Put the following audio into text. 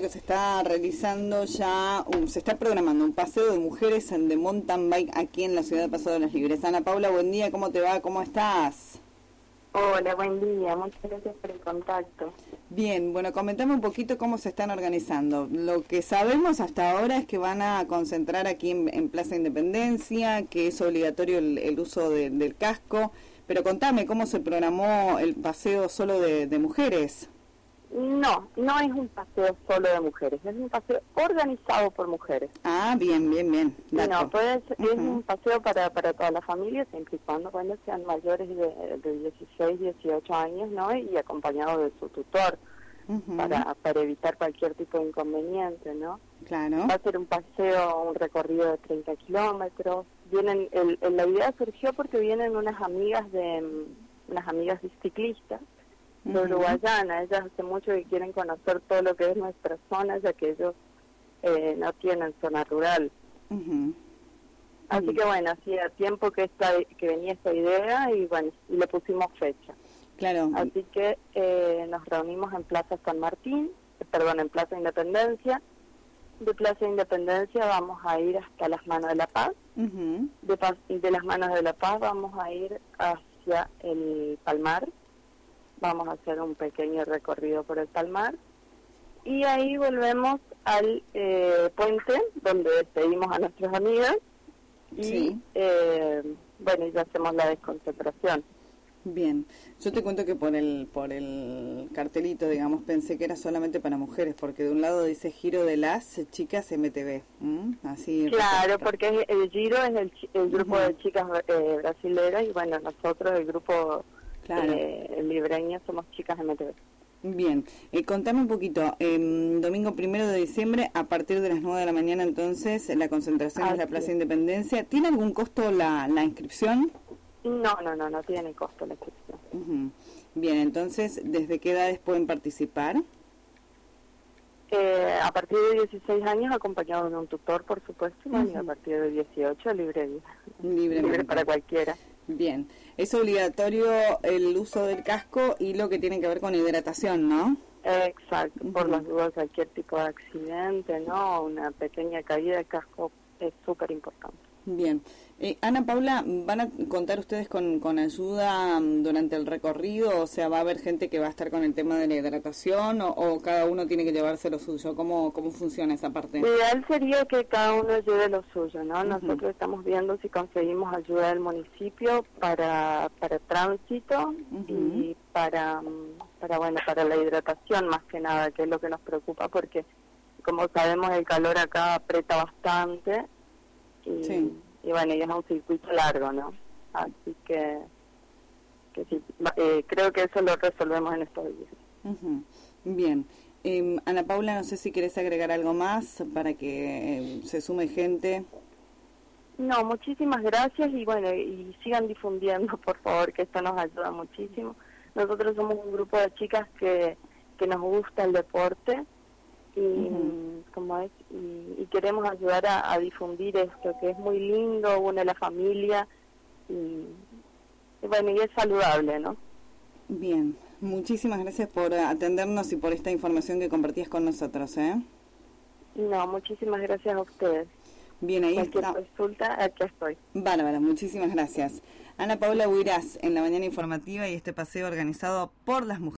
que se está realizando ya, se está programando un paseo de mujeres de mountain bike aquí en la ciudad de Paso de las Libres. Ana Paula, buen día, ¿cómo te va? ¿Cómo estás? Hola, buen día, muchas gracias por el contacto. Bien, bueno, comentame un poquito cómo se están organizando. Lo que sabemos hasta ahora es que van a concentrar aquí en Plaza Independencia, que es obligatorio el uso del casco, pero contame cómo se programó el paseo solo de mujeres. No, no es un paseo solo de mujeres, es un paseo organizado por mujeres. Ah, bien. No, puede ser, es un paseo para toda la familia, siempre y cuando sean mayores de 16, 18 años, ¿no? Y acompañados de su tutor, para evitar cualquier tipo de inconveniente, ¿no? Claro. Va a ser un paseo, un recorrido de 30 kilómetros. Vienen, la idea surgió porque vienen unas amigas ciclistas de Uruguayana. Ellas hace mucho que quieren conocer todo lo que es nuestra zona, ya que ellos no tienen zona rural. Así que bueno, hacía tiempo que venía esta idea y bueno, y le pusimos fecha. Claro. Así que nos reunimos en Plaza San Martín, en Plaza Independencia. De Plaza Independencia vamos a ir hasta las Manos de la Paz. De las Manos de la Paz vamos a ir hacia el Palmar. Vamos a hacer un pequeño recorrido por el Palmar. Y ahí volvemos al puente, donde despedimos a nuestras amigas. Y sí. Bueno, ya hacemos la desconcentración. Bien, yo te cuento que por el cartelito, digamos, pensé que era solamente para mujeres, porque de un lado dice Giro de las Chicas MTV, así. Claro, porque el Giro es el grupo de chicas brasileras y bueno, nosotros el grupo libreño somos Chicas MTV. Bien, contame un poquito, domingo 1 de diciembre a partir de las 9 de la mañana entonces la concentración es la Plaza Independencia. ¿Tiene algún costo la inscripción? No tiene costo la inscripción. Bien, entonces, ¿desde qué edades pueden participar? A partir de 16 años acompañado de un tutor, por supuesto, y a partir de 18 libre para cualquiera. Bien, es obligatorio el uso del casco y lo que tiene que ver con hidratación, ¿no? Exacto, por las dudas cualquier tipo de accidente, ¿no? Una pequeña caída de casco es súper importante. Bien. Ana Paula, ¿van a contar ustedes con ayuda durante el recorrido? O sea, ¿va a haber gente que va a estar con el tema de la hidratación o cada uno tiene que llevarse lo suyo? ¿Cómo funciona esa parte? Lo ideal sería que cada uno lleve lo suyo, ¿no? Nosotros estamos viendo si conseguimos ayuda del municipio para tránsito y para la hidratación más que nada, que es lo que nos preocupa porque, como sabemos, el calor acá aprieta bastante. Y bueno, y es un circuito largo, ¿no? Así que sí, creo que eso lo resolvemos en estos días. Bien. Ana Paula, no sé si querés agregar algo más para que se sume gente. No, muchísimas gracias y bueno, y sigan difundiendo, por favor, que esto nos ayuda muchísimo. Nosotros somos un grupo de chicas que nos gusta el deporte y queremos ayudar a difundir esto, que es muy lindo, une a la familia y bueno, y es saludable, ¿no? Bien, muchísimas gracias por atendernos y por esta información que compartías con nosotros, No, muchísimas gracias a ustedes. Bien, ahí cualquier está. Consulta, aquí estoy. Bárbara, muchísimas gracias. Ana Paula Buirás en la mañana informativa y este paseo organizado por las mujeres.